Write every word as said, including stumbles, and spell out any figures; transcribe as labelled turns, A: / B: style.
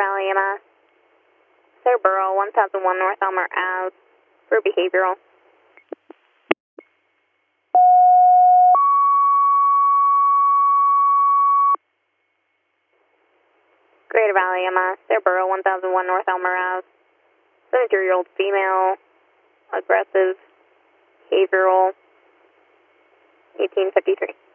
A: Valley M S, Cerbero, one thousand one North Elmer Ave, for behavioral. Greater Valley M S, Cerbero, one thousand one North Elmer Ave, seventy-three-year-old female, aggressive, behavioral, eighteen fifty-three.